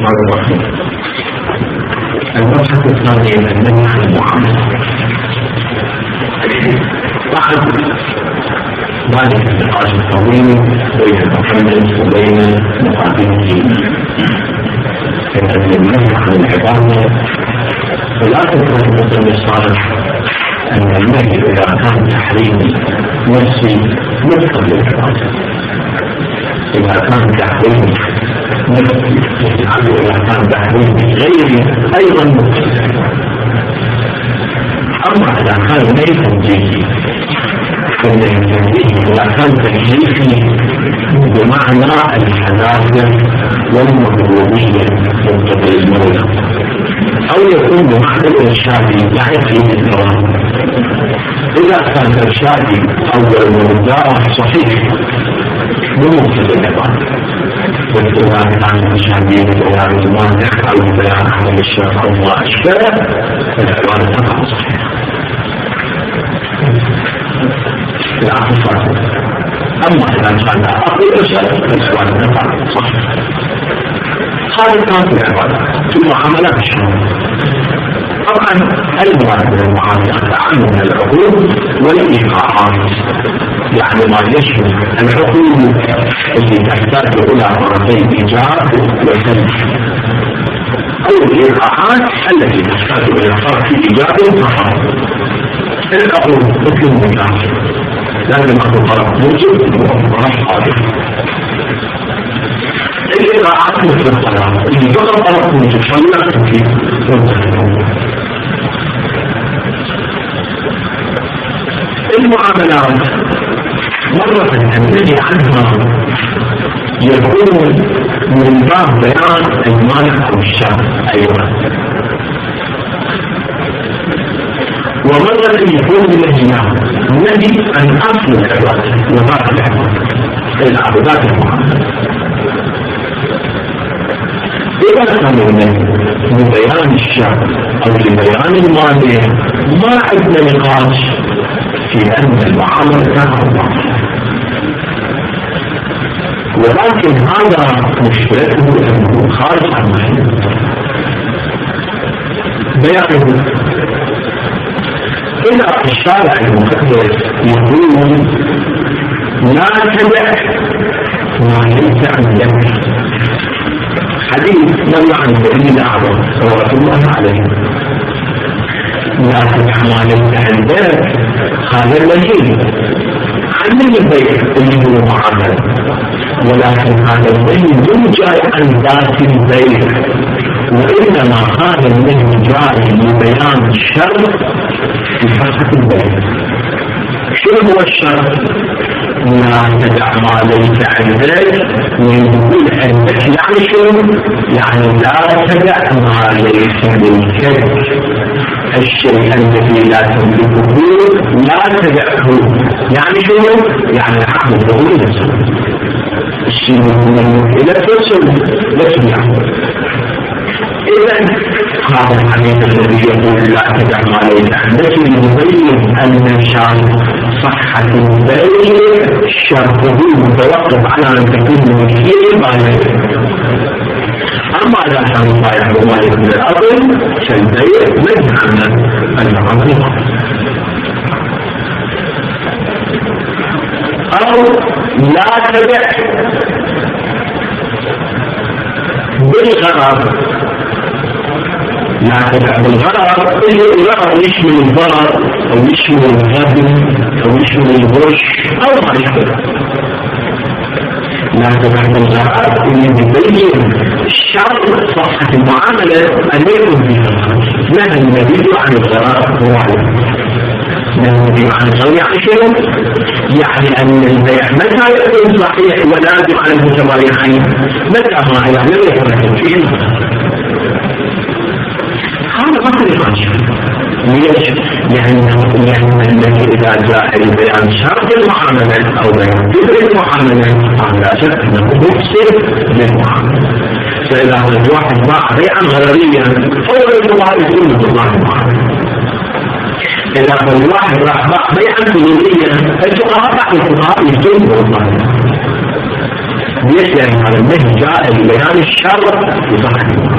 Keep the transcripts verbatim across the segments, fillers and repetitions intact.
المبحث الثاني النهي عن المعاملة. بعد ذلك النقاش الطويل بين المحدث وبين مقابله من النهي عن العبادة، ولا تكون المسلم الصالح أن النهي إذا كان تحريم نفسي مدخل للعبادة، إذا كان تحريم نفسي إذا كان تحريم غيري أيضا مدخل. أما إذا كان ليس تنزيهي فالتنزيه إذا كان تنزيهي بمعنى الحناجة والمحبوبية من قبل المولى، أو يكون بمعنى الإرشادي يعني في الدوام. إذا كان إرشادي أو المرجاء صحيح بمقتضى العبادة، وإذا كان إرشادي ببيان المانع أو ببيان عمل الشرع أو ما أشبه فالعبادة تقع صحيحة. أما إذا كان أقل إرشاد فالعبادة تقع صحيحة. هذا كان في العبادة في المعاملات الشرعية. طبعا المراد من المعاملات عام من العقود والإيقاعات، يعني ما يشمل العقود التي تحتاج إلى مرتين إيجاب وسلب، أو الإيقاعات التي تحتاج إلى فرق إيجاب وفرق. العقود مثل النكاح لازم أكون طرف موجب وطرف قادر. الإيقاعات مثل الطلاق اللي بقى طرف موجب فلا تكفي المعاملات مرة النهي عنها يكون من باب بيان المانع أو الشر أيضا، ومرة يكون من الجنان نهي عن أصل العبادة وذات العبادة العبادات المعاملة. إذا كان النهي من بيان الشر أو لبيان المانع ما عندنا نقاش في أن المعاملة كانت باطلة، ولكن هذا مشكلته أنه خارج عن محله بيانه. إذا الشارع المقدس يقول لا تدع ما ليس عندك، حديث مر عن النبي الأعظم صلى الله عليه وسلم، لا تدع ما ليس عندك، هذا الوجيه عن البيع اللي هو معاملة، ولكن هذا النهي مو جاي عن ذات البيع، وإنما هذا النهي جاي لبيان الشر في فرقة البيع. شنو هو الشر؟ لا تدع ما ليس عندك، ويقول عندك يعني شنو؟ يعني لا تدع ما ليس ملكك، الشيء الذي لا تملكه لا تدعه. يعني شنو؟ يعني العقل الضروري نفسه، الشيء المملوك إلى ترسل بس يعني. إذا هذا الحديث الذي يقول لا تدع ما ليس عندك يبين أن شرط صحة البيع شرطه متوقف على أن تكون ملكية بالغة. أما إذا كان البائع بمالك من الأرض فالبيع منع عن المعاملة. أو لا تبع بالغرض، لا تبع بالغرض اللي الغرض يشمل الضرر أو يشمل الغبن أو يشمل الغش أو ما يشمل. لا تبع بالغرض اللي يبين الشرط صحة المعاملة أن يكون فيها الغرض. نهى النبي عن الغرض واحد، نهى النبي عن الغرض يعني شنو؟ يعني أن البيع متى يكون صحيح ولازم على المتبايعين؟ متى ما يعني لم يكن فيه الغرض. هذا ما في نقاش. ليش؟ لأنه الذي إذا جاء البيان شرط المعاملة أو بيان جزء المعاملة فلا شك أنه مفسد للمعاملة. فإذا الواحد باع بيعا غرريا أول الله يقول له الله المعاملة. إذا الواحد راح باع بيعا غرريا الفقهاء بعض الفقهاء يقول له الله المعاملة. ليش؟ لأن هذا النهي جاء لبيان الشر وصحة.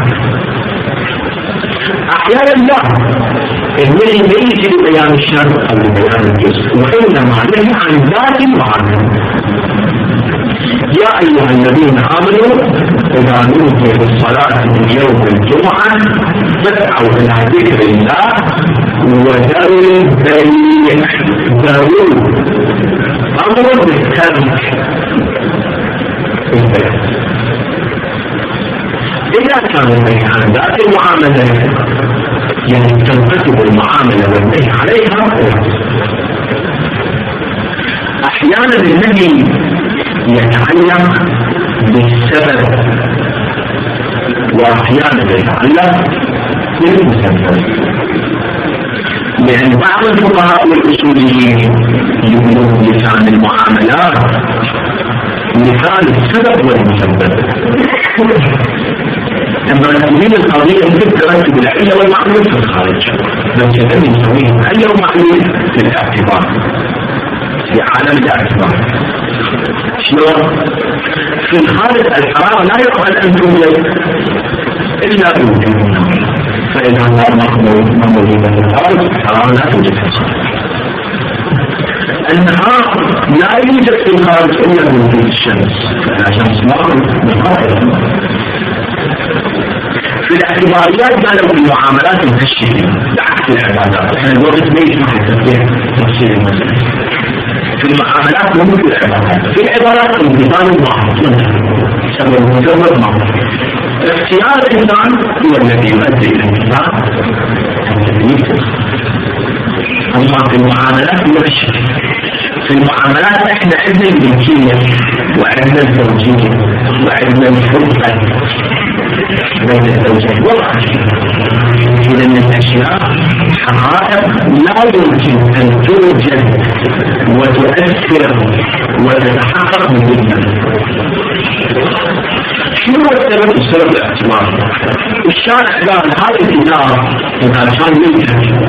أحيانا لا، النهي ليس لبيان الشر أو لبيان الجزء، وإنما نهي عن ذات المعنى. يا أيها الذين آمنوا إذا نودي بالصلاة من يوم الجمعة فاسعوا إلى ذكر الله وذروا البيع. ذروا أمر بالترك البيع. إذا كان النهي عن ذات المعاملة يعني تنقسم المعاملة والنهي عليها. أحيانا النهي يتعلق بالسبب وأحيانا يتعلق بالمسبب، لأن بعض الفقهاء والأصوليين يقولون لسان المعاملات مثال السبب والمسبب. أما تقولين القضية ممكن ترتب العلة والمعلول في الخارج، بس يتم نسويهم علة ومعلول في الاعتبار في عالم الاعتبار. شلون؟ في الخارج الحرارة لا يقبل أن توجد إلا بوجود النار، فإذا النار موجودة في الخارج الحرارة لا توجد في الخارج. النهار لا يوجد في الخارج إلا بوجود الشمس، فإذا شمس نار نهار. في الاعتباريات قالوا في المعاملات الهشية بعكس العبادات، احنا الوقت ما يسمح لتفكير تفصيل المسألة. في المعاملات مو مثل العبادات، في العبادات الانتظام واحد سبب مجرد ما اختيار الانسان هو الذي يؤدي الى الانتظام الذي يكتب. اما في المعاملات نفس في المعاملات احنا عندنا الملكيه وعندنا الزوجيه وعندنا الفرقه بين الزوجين والعشره. اذا من الاشياء حقائق لا يمكن ان توجد وتؤثر وتتحقق من ضمنها. شنو هو السبب؟ السبب الاعتبار. الشارع قال هذه التجاره اذا كان منتج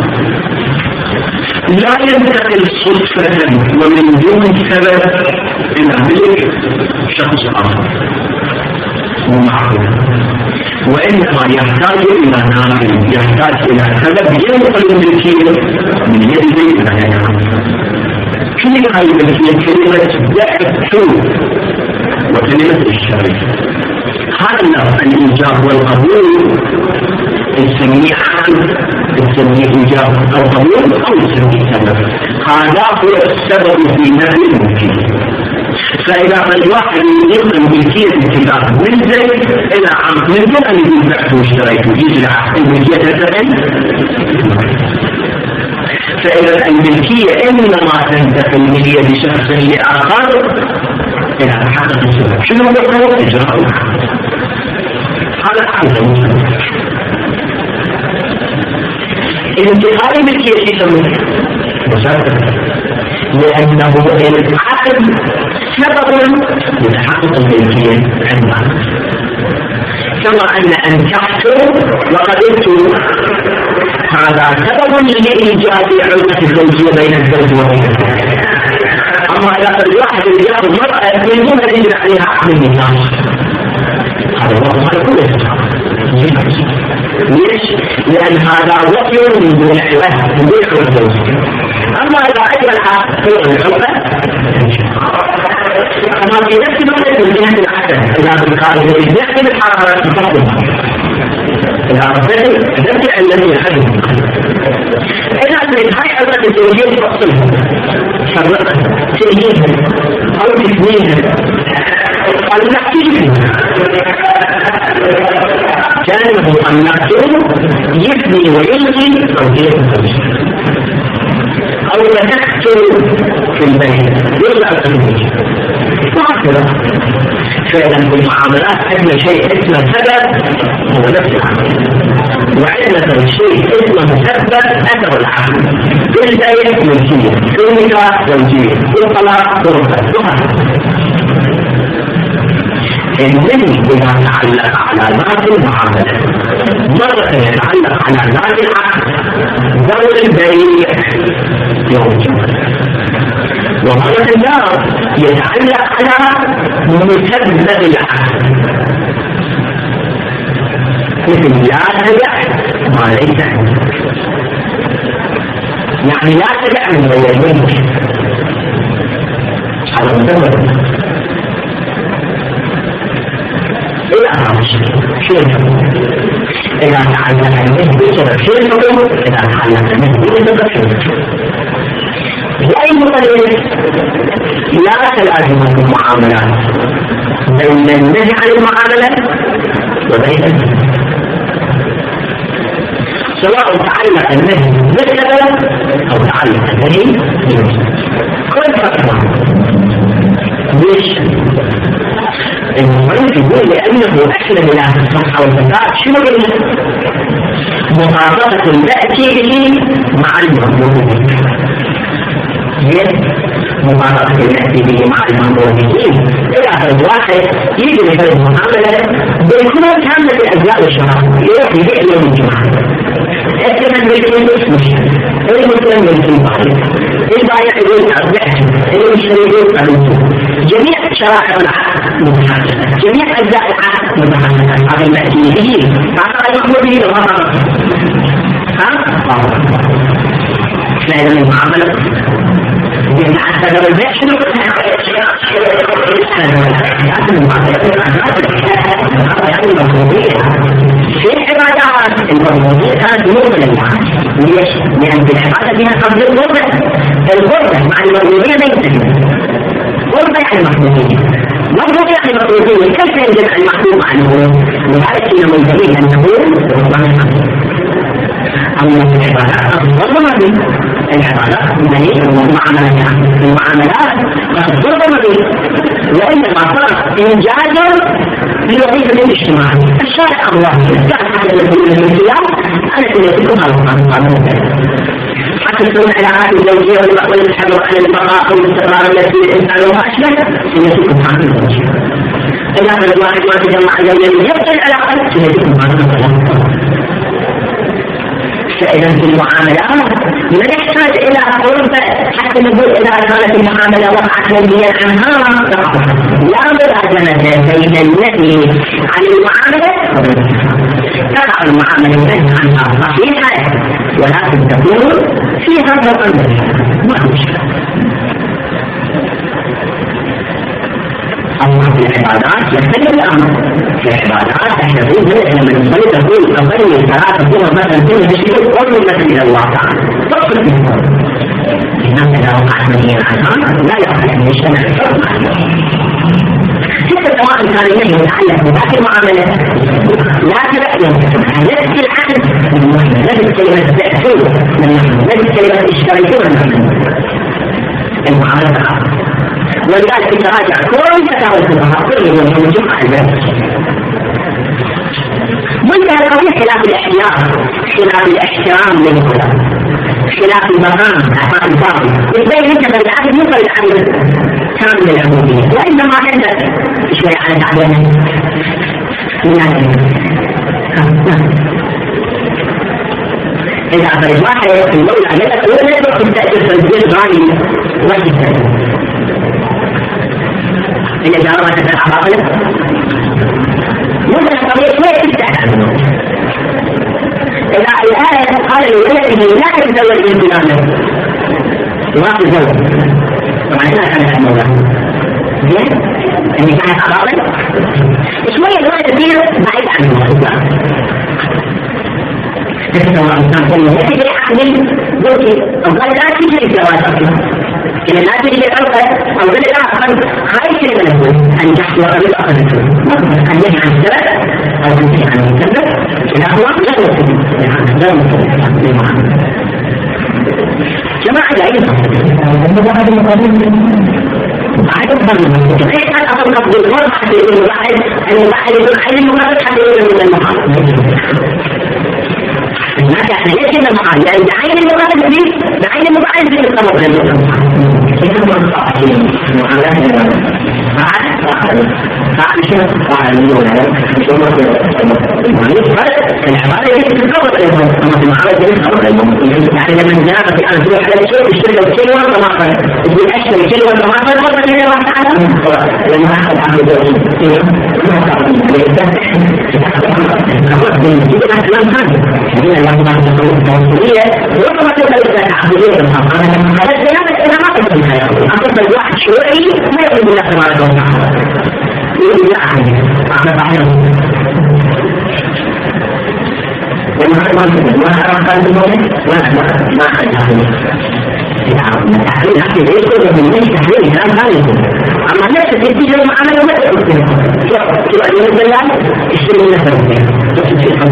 لا ينتقل صدفة ومن دون سبب إلى ملك شخص آخر ومعقول، وإنما يحتاج إلى ناقل، يحتاج إلى سبب ينقل الملكية من يد إلى يد. كلمة الملكية كلمة دعت وكلمة الشريك. هذا الإيجاب والقبول نسميه عقل، نسميه إيجاب أو قبول أو نسميه سبب. هذا هو السبب في نفي الملكية. فإذا الواحد ينقل ملكية الكتاب من زيد إلى عمرو من دون أن يقول بعت واشتريت ويجي العقد الملكية تنتقل. فإذا الملكية إنما تنتقل من يد شخص لآخر إلى حقق السبب. شنو هو إجراء العقد؟ هذا العقد. انتقال الملكية يسمونه مسبب، لأنه العقد سبب لتحقق الملكية عندنا. كما أن أن تحصل وقدرت هذا سبب لإيجاد علاقة الزوجية بين الزوج وبين الزوجة. أما إذا الواحد اللي يأخذ مرأة من دون أن يجد عليها عقد النكاح هذا هو هذا كله. ليش؟ لأن هذا وقي من دون عوض من دون عوض الزوجية. أما إذا أجرى العقد فهو العقد أما في نفس الوقت من جهة العقد إذا بالخارج يحمل الحرارة تفضلها إذا ربنا نبدأ الذي يحدث. إذا أردت هاي علاقة الزوجية تفصلها فرقها تأييدها أو تثنيها أو نحكيها كانه أن نحكيه يثني ويلغي زوجية الزوجية أو نحكي في البيت يلغى الزوجية وهكذا. فإذا في المعاملات عندنا شيء اسمه سبب هو نفس العقل، وعندنا شيء اسمه مسبب أثر العقل. بالبيع ملكية، بالنكاح زوجية، بالطلاق غرفة وهكذا. النهي إذا تعلق على ذات المعاملة مرة يتعلق على ذات العقل ذوي البيع يوم الجمعة، ومرة النار يتعلق على مسبب العقل، مثل لا تدع ما ليس عندك، يعني لا تدع من غير منك على مسبب إلى هذا الشيء. شو إذا تعلق النهي بسبب شيء الحكم، إذا تعلق النهي بسبب شيء بأي مطلق لا تلازم المعاملات بين النهي عن المعاملة وبين النهي، سواء تعلق النهي بالسبب أو تعلق النهي بالسبب. كل فترة ليش؟ المؤلف يقول لأنه أسلم إلى الصحة والزكاة شنو قلنا؟ مطابقة تأتي به مع المأمورين، مطابقة تأتي به مع المأمورين. إذا الواحد يجي لهذه المعاملة بيكون كاملة الأجزاء والشرائع، يروح يبيع يوم الجمعة، الثمن بالكل مش المسلم بالكل، البايع يقول أربعة، المشتري يقول أربعة، جميع شرائع العقد متحققة، جميع أجزاء العقد متحققة. هذا المأتي به هذا المأمور به الغرض. ها؟ فإذا المعاملة بين عقد والبيع شنو؟ في العبادات المرموزية كانت نور للعقد. ليش؟ لأن العبادة فيها قبل الغربة، الغربة مع المرموزية ما ينتهي. غربة يعني محبوبية، محبوبية يعني محبوبية. كيف ينجمع المحبوب مع المرموز؟ لذلك كنا منتبهين أنه ربما المحبوب. أما في العبادات الغربة ما فيه، العبادات يعني المعاملات، المعاملات الغربة ما فيه، وإنما صار إنجاز للوظيفة الاجتماعية. الشارع الله كان حتى يقول للمسيح أنا سنتكم على القانون، حتى تكون العلاقات الزوجية والحفاظ على البقاء والاستقرار التي الإنسان وما أشبه سنتكم على الزوجية. إذا كان الواحد ما تجمع زوجين يبطل العلاقة سنتكم على الزوجية. فإذا في المعاملات لا يحتاج إلى قرب حتى نقول إذا كانت المعاملة وقعت مبنيا عنها لا ملازمة بين النهي عن المعاملة تقع المعاملة النهي عنها صحيحة ولكن تكون فيها فرق ما مشكلة. أما في العبادات يختلف الأمر. في العبادات احنا نقول لما نصلي تقول أصلي ثلاثة ظهر مثلا كل بشيء قرب مثلا إلى الله تعالى تقصد من قرب. إنما إذا وقعت مبنيا عنها لا يقع أن يجتمع الفرق. حتى سواء كان النهي متعلق بذات المعاملة لا تبعد نفس العقد نفس كلمة تأثير نفس كلمة اشتريتون المعاملة. ولذلك تراجع كل فتاوى الفقهاء كل يوم من الجمعة البيت. منتهى القضية خلاف الاحترام، خلاف الاحترام للخلاف، خلاف المقام أحوال الباطل. يبين أنت بالعقد مو بالعقد كامل العبودية، وإنما أنت شوي على تعبيرنا من هذا. إذا أخرج واحد في الدولة عملت ولا يدرك التأثير في الدين الغالي وجد إن الجارة تتبع باطلة ممكن القضية شوية تفتح عنه. إذا الآية قال لولده لا تتزوج من فلان وما تتزوج طبعا هنا كانت الموضوع زين النكاح باطل شوية الولد تصير بعيد عن الله. لكن سواء كان كله يجري عقل زوجي أو قال لا تجري الزواج أصلا إن لا تجري الأرض أو غير الآخر هاي كلمة له أن تحصل قبل أخذته أن ينهي عن السبب أو ينهي عن المسبب كلاهما لا يمكن لا يمكن جماعة العلم بعد المقابل بعد الضرب كيف كان أصل نقض الغرب حتى يقول الواحد أن الواحد يقول حل المقابل حتى يقول من المقابل. لكن احنا ليش هنا المقابل؟ لأن بعين المقابل دي بعين المقابل دي الطبق العبارة يجب تتكون يعني لما جاء في الأرض يروح على شيء يشتري الكيلو والطماطم يقول أشتري الكيلو والطماطم مرة ثانية راح تعالى لما أخذ عبد الدولي يجب أن أسلام هذا هنا لما التوصيلية ربما تبقى لك عبدالية المحاضرة هذا الزيادة إذا ما تبقى الحياة أقصد الواحد شوعي ما يقول بالله تبارك وتعالى يقول لا أحد أحد بعيرا لما أخذ ما أخذ الموت ما أخذ التحليل نفسه يذكر من ايش تحليل الكلام ثاني اما نفس التسجيل لما عمله ما تقول كده كده اليوم بالله اشتري من نفسه نفس الشيء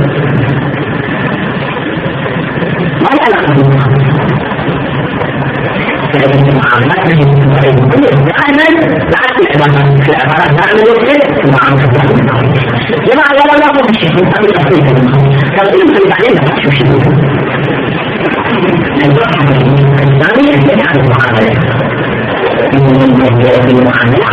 ما له علاقه بالمعاملات فإذا المعاملات دائما بعكس العبارات في العبارات دائما يختلف في المعاملات جماعة لا لا مو بالشيء من قبل التحليل كان يمكن بعدين لا شو شيء الثاني يحتاج عن المعاملة من المعاملة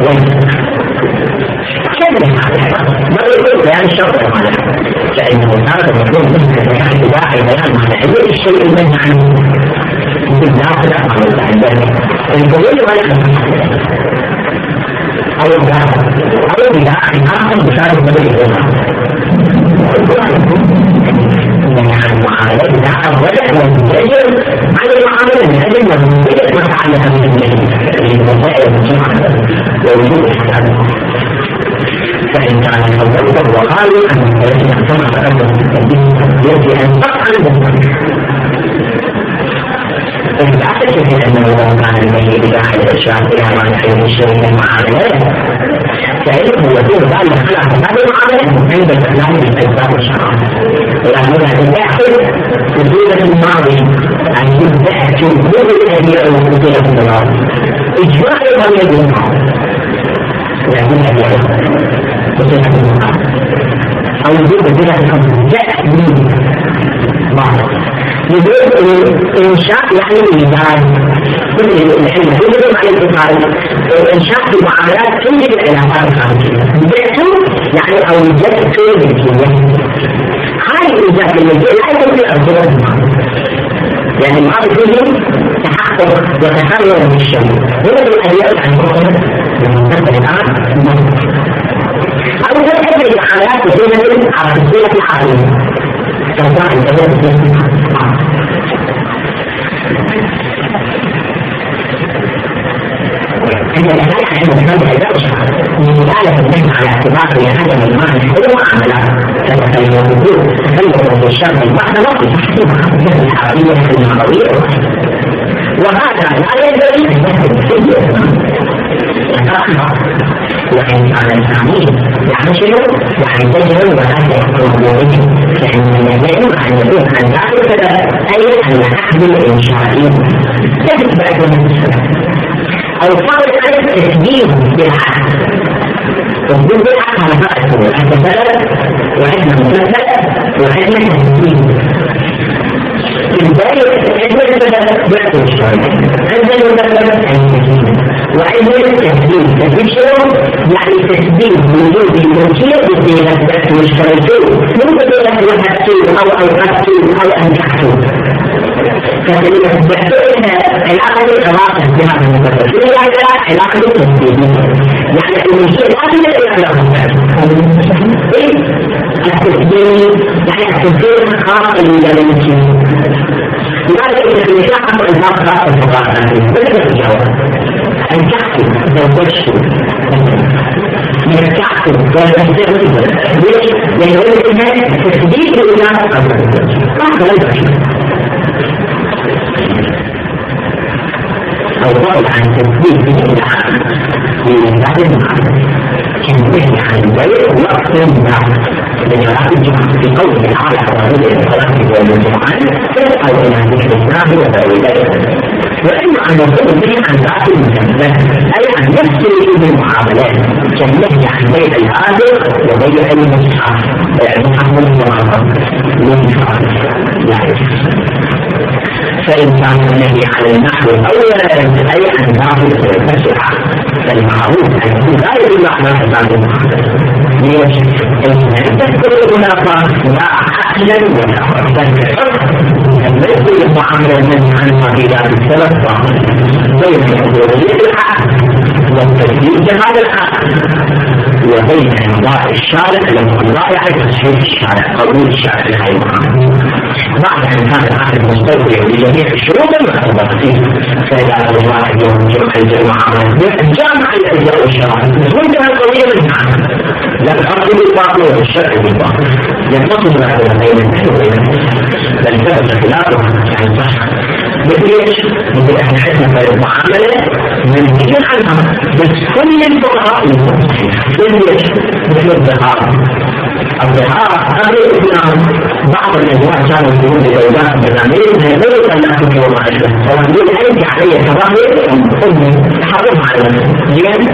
كيف ما يقول يعني الشرط لأنه هذا المفروض مثل اتباع بيان معنى الشيء المنهي عنه بالناس الأمر عندنا الدليل ولا أو الدعاء أو الدعاء الآخر بشارة بدل عن المعاملة بدعاء وجه ويجب عن المعاملة من أجل ويجب ما تعلم من المسائل المجمعة ووجود الحساب فإن كان الأول وقالوا أن الذي يحتمل تقدم يجب أن تفعل فأعتقد أنه لو كان الميت بداخل الإشراف إلى ما يحيي الشيء المعاملات فإنه يكون بعد خلق هذه المعاملات عند الإسلام بالأسباب الشرعية ولكن هذا الداخل وجود الماضي أن يبدأ جمهور الأمير المسلمين في الأرض إجماع الأمير بالمعروف لكن هذا بصفة المعاملة أو وجود بصفة تأمين معروف يجب إنشاء يعني الإدارة الحين يجب على الإدارة إنشاء المعاملات تنجد العلاقات الخارجية بيعتم يعني أو يجب كل الجنة هاي الإجابة المجيء لا يكون في أرض يعني المعارض فيه تحقق وتحرر من الشيء هنا بالأيام عن مصر المنتبه الآن أو يجب المعاملات وزينة على الزينة العالمية سواء الدولة أن الأهالي عند الفرد الدرجة من مدالة النهي على اعتبار لهذا المعنى هو معاملات كما يقول تكلم بالشرط المعنى وفي تحكيمها مثل الحرية المعنوية وهذا لا ينبغي أن يكون فيه وإن كان التعميم يعني شنو؟ يعني تجرب وهذا يكون لأن يجب أن يكون عن ذلك أي أن العقد الإنشائي يجب بعد المسألة أو فرض على التسجيل بالعقد تسجيل بالعقد على فرق عند بلد وعندنا مسلسل وعندنا تسجيل الباقي عندنا البلد بيعطي شوية عندنا البلد وعندنا التسجيل تسجيل شنو؟ يعني تسجيل وجود الملكية بالدينة والشريكين مو بدينة وحدتين أو أوقاتين أو أنجحتين فإذا بحثنا العقد العلاقة بهذا المفرد يعني علاقة التسجيل يعني الملكية لا تجد العلاقة التسجيل يعني التسجيل خاص بالملكية لذلك إذا في النشاء حصل الفرق خاص بالفقاعة بذلك الجواب أنجحتم زوجتم نرجعتم وزوجتم ليش؟ لأن هو الإنسان تسجيل بالإنسان هذا لا يمكن أو قول عن تسجيل بالإنسان من بعد المعرفة كان يحكي عن البيع وأقسام الناس من يراك الجمعة في قول الحالة الرجل الخلاف في الجمعة أو إلى ذكر الناس وذلك وإما أن يقول به عن ذات المجملة أي عن نفس المعاملات كالنهي عن بيع الهادر وبيع المصحف المصحف المناظر للمصحف لا يجوز فإن كان النهي على النحو الأول أي عن ذات المسحة فالمعروف أن يكون لا يدل على ذات المعاملة ليش؟ إن تذكر المناظر لا أهلا وسهلا لما يقول المعاملة المنهي عنها في ذات السلف بين حضورية الحق والتجديد هذا الحق وبين إمضاء الشارع الإمضاء يعني تصحيح الشارع قبول الشارع لهذه المعاملة بعد أن كان العقد مستوفيا لجميع الشروط المعتبرة فيه فإذا أراد الواحد يوم جمع المعاملة جامع الأجزاء والشرائع وانتهى القضية منها لا الحق بالباطل والشرع بالباطل ينتصر بعد بين النهي وبين بل ثبت خلافه يعني صح مثل ايش؟ مثل احنا حسنا في المعاملة منهي عنها بس كل الفقهاء مثل ايش؟ مثل الظهار الظهار قبل الإسلام بعض الأزواج كانوا يقولون لزوجات برنامج يقولوا أن أكون يوم عشرة ويقول أنت علي كظاهر أمي تحرمها على زين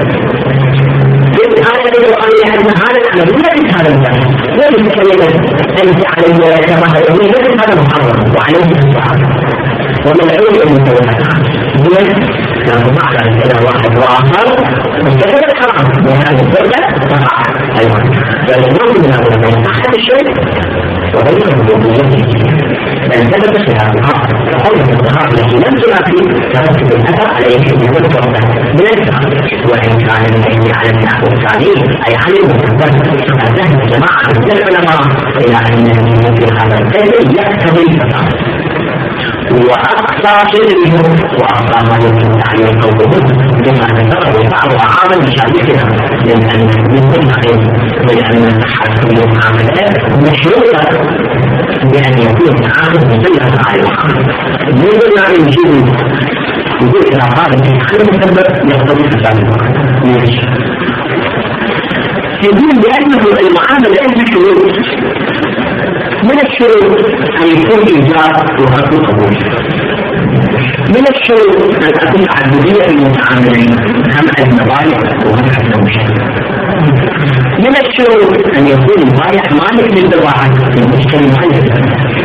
هذا يقول أن هذا العمل ليس هذا الجهل ليس كلمة أنت علي كظاهر أمي ليس هذا محرم وعليه الصحابة ومن العلم المتوسط زين كان معنى إلى واحد وآخر مستجد الحرام وهذه الزوجة تقع أيضا فالنوع من هذا أحد الشيء وبينهم بوضوحه لأن ثبت خلاف العقل فقول الظهار التي لم تنافي ترتب الأثر عليه من الوضع من الإنسان وإن كان الذي على النحو الثاني أي علم فذهب جماعة من العلماء إلى أن مثل هذا الفعل يقتضي الفساد وأقصى شيء وأقصى ما يمكن عليه قوله بما ذكره بعض أعمال مشابهها لأن من لأن أحد المعاملات مشروطة بأن يكون عامل مثلها على العامل من غير يجيب يقول إذا قال الحل مسبب يقتضي فساد ليش؟ يقول بأنه المعاملة لها شروط من الشروط أن يكون إيجاب وهدف قبول من الشروط أن تكون عبودية المتعاملين هم المبايع وهم المشاهد من الشروط أن يكون البايع مالك للبضاعة المشتري مالك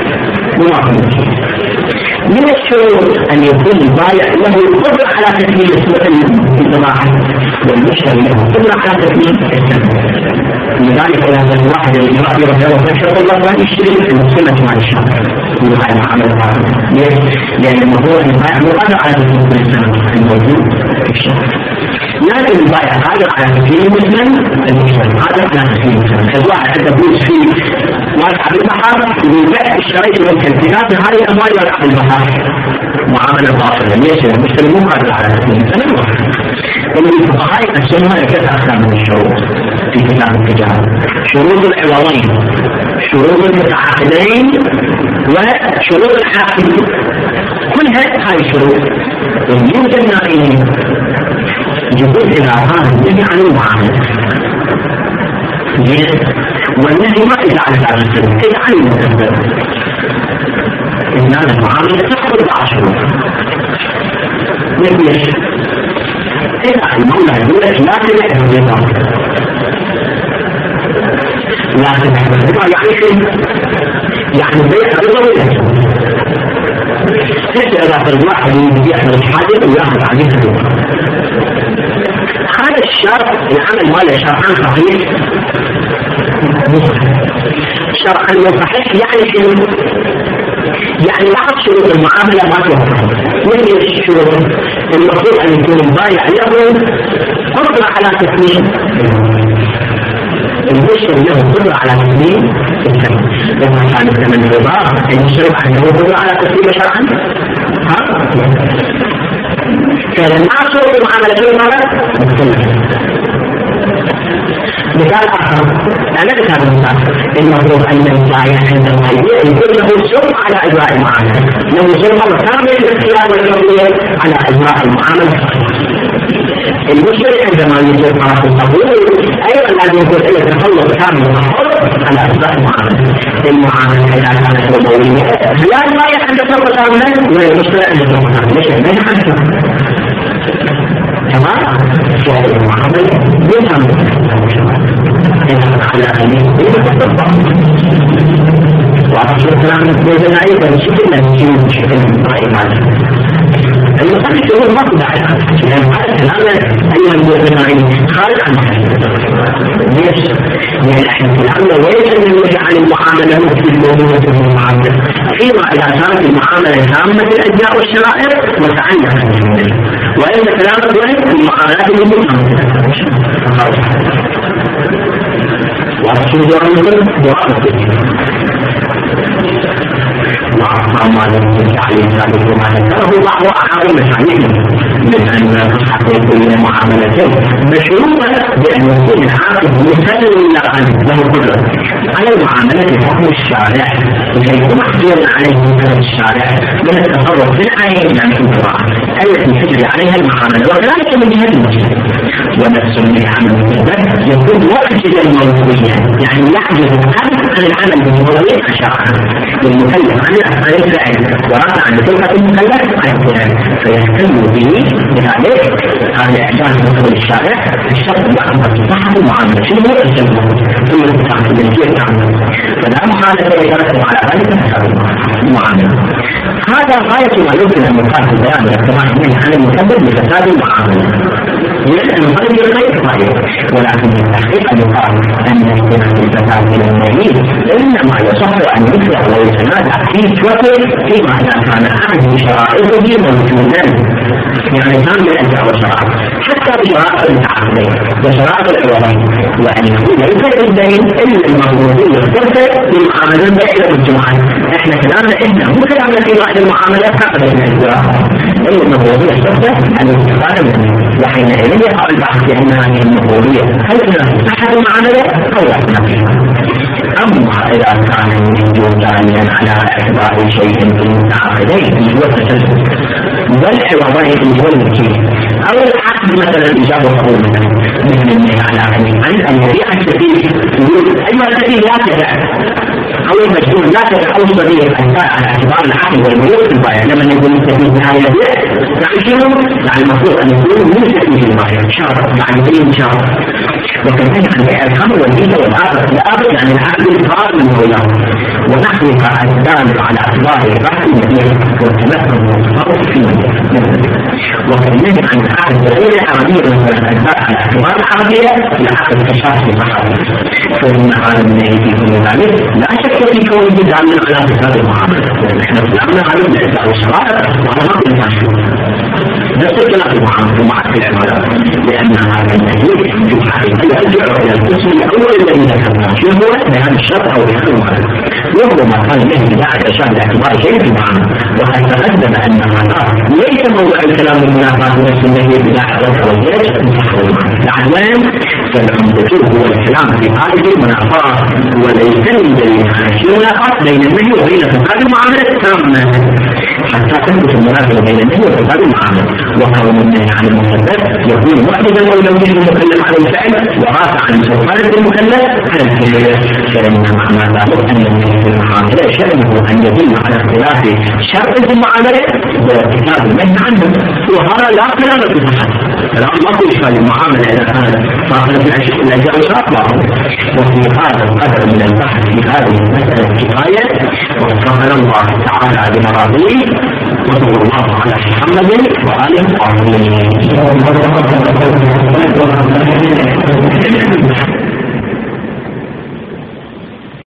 من الشروط أن يكون البايع له القدرة على تكميل البضاعة والمشتري له القدرة على تكميل الثمن لذلك إذا كان الواحد يرى يرى فشرط الله أن يشتري المسلمة مع الشرع يقول هذا عمل هذا لأن الموضوع البائع مو قادر على تكميل الثمن الموجود في الشرع لكن البائع قادر على تكميل المسلم المشتري قادر على تكميل المسلم الواحد عنده فلوس فيه واسع بالبحر يقول لا اشتريت من كالتنات هذه الأموال يرجع بالبحر معاملة باطلة ليش المشتري مو قادر على تكميل الثمن الفقهاء يقسمونها إلى ثلاث أقسام من الشروط في كتاب التجارة شروط العوضين شروط المتعاقدين وشروط الحاكم كل هذه الشروط يوجد نائين يقول إذا كان النهي عن المعاملة والنهي ما إذا عن المعاملة إذا عن المسبب إن المعاملة تأخذ بعض شروط ليش؟ إذا المولى يقول لك لا تبيع الربا لا تبيع الربا يعني شيء يعني بيع الربا ولا كيف إذا فرض واحد يبيع الحاجة ويأخذ عليه الربا هذا الشرط العمل ماله شرعا صحيح شرعا صحيح يعني شيء يعني بعض شروط المعاملة ما فيها من الشروط المفروض أن يكون البائع له قدرة على تكميل المشتري له قدرة على تكميل الثمن لما كان الثمن ربا المشتري عنده قدرة على تكميل شرعا ها؟ فلما شروط المعاملة في المرة مثال آخر أنا كتاب المثال المفروض أن البائع عندما يبيع يكون له شرط على إجراء المعاملة له شرط كامل الاختيار والحرية على إجراء المعاملة المشتري عندما يجب طرف القبول أيضا لازم يكون له تخلص كامل وحر على إجراء المعاملة المعاملة إذا كانت ربوية لا البائع عنده شرط كامل ولا المشتري عنده شرط كامل ليش؟ ما يحدث تمام؟ في المعاملة يفهم على أمين وعرفت الكلام بيزن أيضا شكل نفسي شكل رأي مالك المقصود تكتب المقطع لأن هذا الأمر أيها المؤمنين خارج عن ليش؟ لأن احنا في الأمر ليس أن نجعل المعاملة مثل الموضوع في المعاملة فيما إذا كانت المعاملة هامة الأجزاء والشرائع وتعنى وإن كلام ذلك في المعاملات المهمة ورسول الله ورسول وما لم عليه ذلك وما ذكره بعض أحد المشاهير من أن تصحح كل معاملته مشروطة بأن يكون العاقل مسلم له قدرة على المعاملة بحكم الشارع ويكون محصورا عليه من الشارع من التصرف بالعين يعني القراءة التي تجري عليها المعاملة وكذلك من جهة المسلم ونفس العمل المثبت يكون واجدا موضوعيا يعني يحجز العمل عن العمل بالموضوعية شرعا والمكلف عن الأفعال الفاعل ورافع عن تلك المكلف عن الفعل فيهتم به بذلك هذا إحساس مدخل الشارع الشرط بعد تصحح المعاملة شنو هو الجمهور ثم التعامل بالجهة التعامل فلا محالة يترتب على ذلك المعاملة هذا غاية ما يمكن أن يقال في البيان والاقتراح منه عن المسبب لفساد المعاملة لأن المسبب غير صحيح ولكن التحقيق يقال أن اجتناب الفساد من المريض إنما يصح أن يفرح ويتنازع في شوكه فيما إذا كان أحد شرائطه موجودا يعني كان من أجزاء وشرائط حتى بشرائط المتعاقدين وشرائط العوضين وأن يكون ليس الدين إلا الموضوعية الصرفة للمعاملات بين الجماعات احنا كلامنا احنا مو كلامنا في واحد المعاملات فقط من الأجزاء إلا الموضوعية الصرفة الاستفادة منه وحينئذ يقع البحث بأن هذه الموضوعية هل هي صحة المعاملة أو لا فيها أما إذا كان الوجود داليا على اعتبار شيء في المتعاقدين اللي هو التسلسل والعوضين اللي هو الوكيل أو العقد مثلا إجابة قبول مثلا مثل النهي على عن أن يبيع السفير يقول أيها السفير لا تبع أو المجنون لا تبع أو الصغير على اعتبار العقل والملوك البائع لما يقول السفير لا يبيع يعني شنو؟ يعني المفروض أن يكون من السفير البائع شهر يعني بين شهر وكذلك عن بيع الخمر والميتة والآبر الآبر يعني العقل الفار من مولاه ونحوها الدال على اعتبار البحث المدير والتمثل والتصرف في المدير وكذلك عن العقل غير العربية مثلا الدال على اعتبار العربية العقل كشاف البحر فإن هذا النهي في كل ذلك لا شك في كون بدعا من على فساد المعاملة نحن كلامنا على الإعداء والشرائع وعلى ما بالمعشور نفس الكلام في المعاملة مع العملاء لأن هذا النهي يرجع إلى القسم الأول الذي ذكرناه شو هو بهذا الشرط أو بهذا المعاملة وهو ما كان له بداعة أشياء باعتبار شيء في المعاملة وقد تقدم أن هذا ليس موضوع الكلام بالمنافاة نفس النهي بداعة والحوزيات لعن وين فالعمدة هو الكلام في هذه المنافاة وليس الدليل على شيء منافاة بين النهي وبين فساد المعاملة تماما حتى تثبت المنافاة بين النهي وفساد المعاملة وكون النهي عن المكلف يكون محددا ولو به المكلف على الفعل ورافعا عن سلطانة المكلف على الفعل فإن معنى ذلك أن النهي في المعاملة شأنه أن يدل على اختلاف شرط المعاملة وكتاب المنهي عنه وهذا لا خلاف في صحته لا أقول إشكال المعاملة إذا كانت صاحبة الأجزاء والأطلاق وفي هذا القدر من البحث في هذه المسألة الكفاية وفقنا الله تعالى بمراضيه وصلى الله على محمد وآله وصحبه